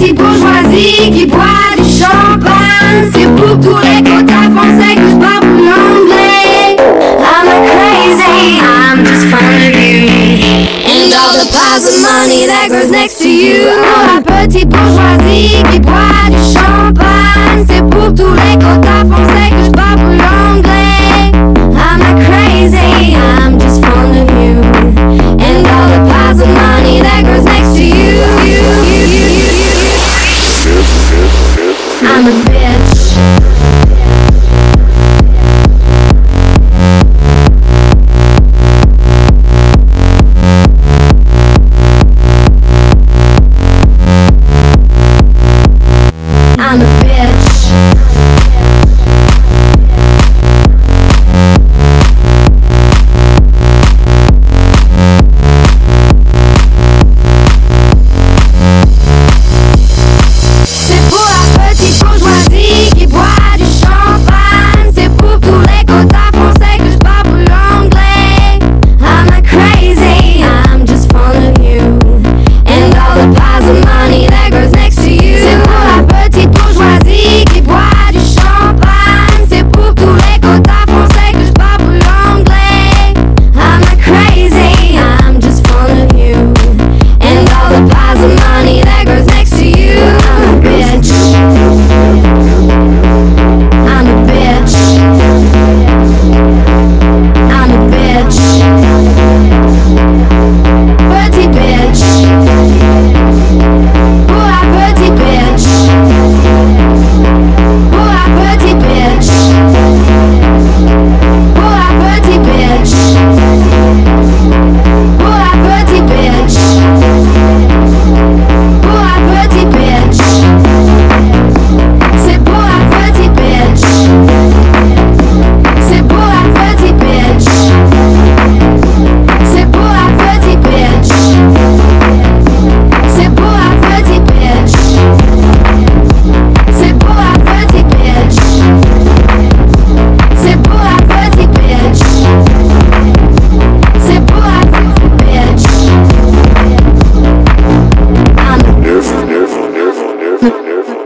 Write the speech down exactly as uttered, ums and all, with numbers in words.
petite bourgeoisie qui boit du champagne. C'est pour tous les quotas français que je parle l'anglais. I'm not crazy, I'm just fond of you and all the piles of money that grows next to you. Oh, la petite bourgeoisie qui boit du champagne. C'est pour tous les quotas français que je parle l'anglais. I'm not crazy, I'm just fond of you and all the piles of money that grows next to you. I'm a bitch. I'm a bitch. C'est pour la petite bourgeoisie qui boit du champagne. C'est pour tous les quotas français que je parle l'anglais. I'm not crazy, I'm just fond of you and all the piles of money that grows next to you. C'est pour la petite bourgeoisie qui boit du champagne. C'est pour tous les quotas français que je parle l'anglais. I'm not crazy, I'm just fond of you and all the piles of money that grows next to you. I'm a bitch. I'm a bitch. I'm a bitch. Petite bitch. Pour la petite bitch. Pour la petite bitch. Pour la petite bitch. Pour la petite bitch. Pour la petite bitch. C'est pour la petite bitch. C'est pour la petite bitch. C'est pour la petite bitch. C'est pour la petite bitch. C'est pour la petite bitch. C'est pour la petite bitch. C'est pour la petite bitch. I'm a